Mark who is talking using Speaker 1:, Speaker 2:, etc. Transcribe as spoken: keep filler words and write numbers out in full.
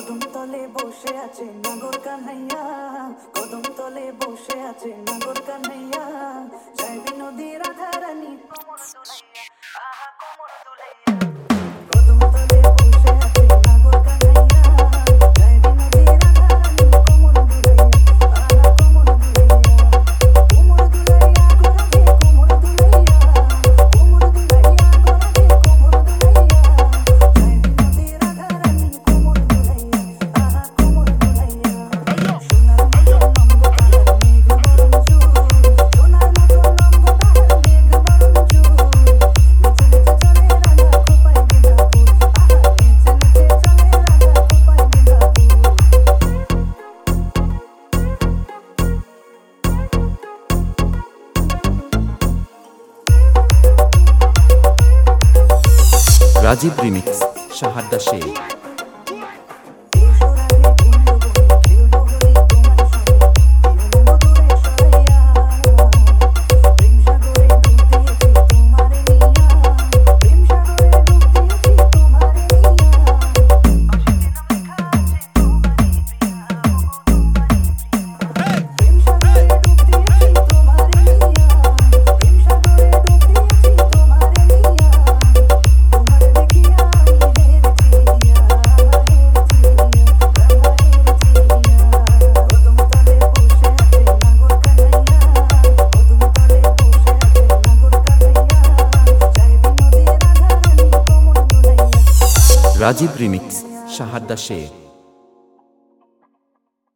Speaker 1: কদম তলে বসে আছে নাগর কান্হাইয়া, কদম তলে বসে আছে নাগর কান্হাইয়া, যাইবি নদী রাধা রানী কোমর দুলাইয়া, আহা কোমর দুলাইয়া। কদম তলে বসে আছে নাগর কান্হাইয়া, যাইবি নদী রাধা রানী কোমর দুলাইয়া, আহা কোমর দুলাইয়া। কোমর দুলাইয়া গোরাধে কোমর দুলাইয়া, কোমর দুলাইয়া গোরাধে কোমর দুলাইয়া, যাইবি নদী রাধা রানী কোমর দুলাইয়া, আহা কোমর দুলাইয়া। সোনার মতো নঙ্গ তাহার মেঘ বরণ চুল, সোনার মতো নঙ্গ তাহার মেঘ বরণ চুল, নিচে নিচে চলে রাধা খোপায় গেঁদা ফুল, আহা নিচে নিচে চলে রাধা খোপায় গেঁদা ফুল।
Speaker 2: রাজীব রিমিক্স শাহাদ্দা শেখ। রাজীব রিমিক্স শাহাদ্দা শেখ।